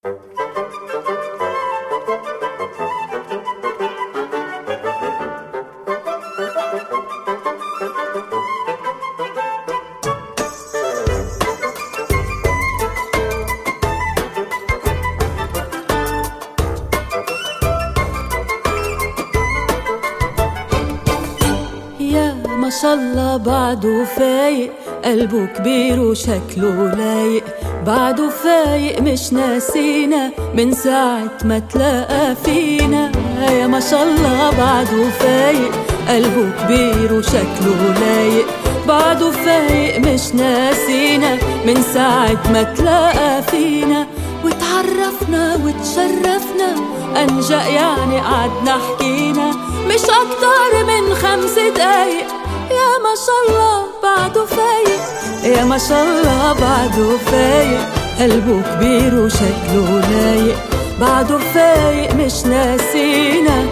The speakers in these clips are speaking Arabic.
ما شاء الله بعده فايق، قلبه كبير وشكله لايق، بعده فايق مش ناسينا من ساعة ما تلاقى فينا. يا ما شاء الله بعده فايق، قلبه كبير وشكله لايق، بعده فايق مش ناسينا من ساعة ما تلاقى فينا. وتعرفنا وتشرفنا أنجأ يعني قعدنا حكينا مش أكتر من 5 دقايق. يا ما شاء الله بعده فايق، يا ما شاء الله بعده فايق، قلبه كبير وشكله لايق، بعده فايق مش ناسينا.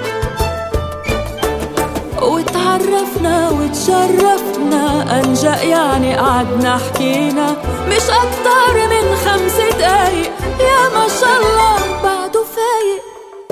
وتعرفنا وتشرفنا أنجأ يعني قعدنا حكينا مش أكتر من 5 دقايق. يا ما شاء الله بعده فايق.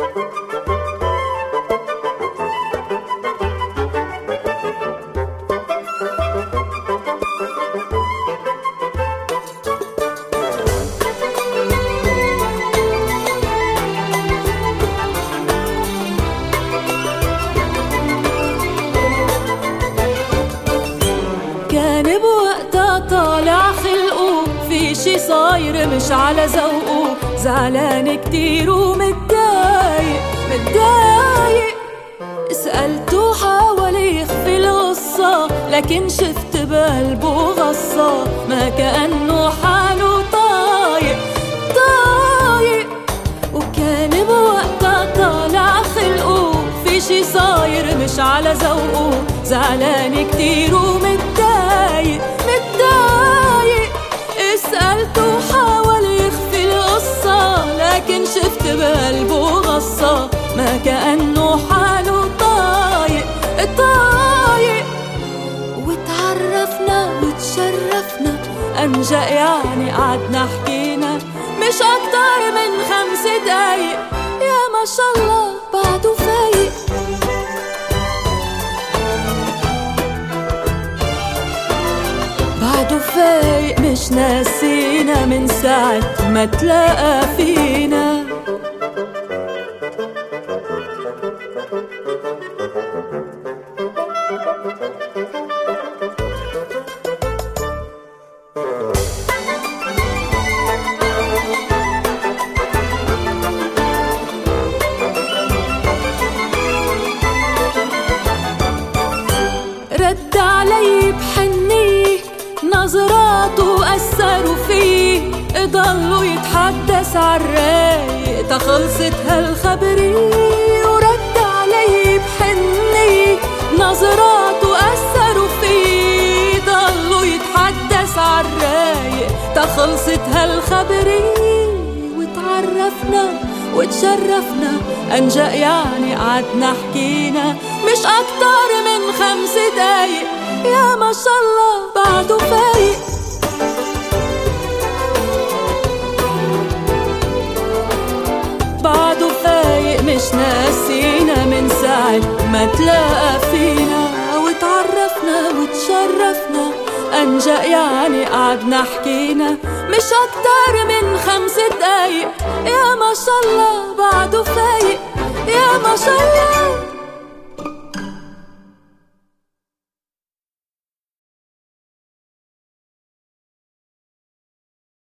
كان بوقتها طالع خلقه في شي صاير مش على ذوقه، زعلان كتير ومتضايق متضايق. سألته حاول يخفي القصة لكن شفت بقلبه غصة، ما كأنه حاله طايق طايق. وكان بوقتها طالع خلقه في شي صاير مش على ذوقه، زعلان كتير ومتضايق متضايق. سألته حاول يخفي القصة لكن شفت بقلبه غصة، ما كأنه حاله طايق طايق. وتعرفنا وتشرفنا أنجأ يعني قعدنا حكينا مش أكتر من 5 دقايق. يا ما شاء الله بعده فايق. بعده فايق مش ناسينا من ساعة ما تلاقى فينا. رد علي بحنية، نظراته أثروا فيه، ضلوا يتحدث عالرايق تخلصت هالخبرية. ورد علي بحنية، نظراته أثروا فيه، ضلوا يتحدث عالرايق تخلصت هالخبرية. وتعرفنا وتشرفنا أنجأ يعني قعدنا حكينا مش أكتر من 5 دقايق. يا ما شاء الله بعده فايق. بعده فايق مش ناسينا من ساعة ما تلاقى فينا. وتعرفنا وتشرفنا أنجأ يعني قعدنا حكينا مش أكتر من 5 دقايق. يا ما شاء الله بعده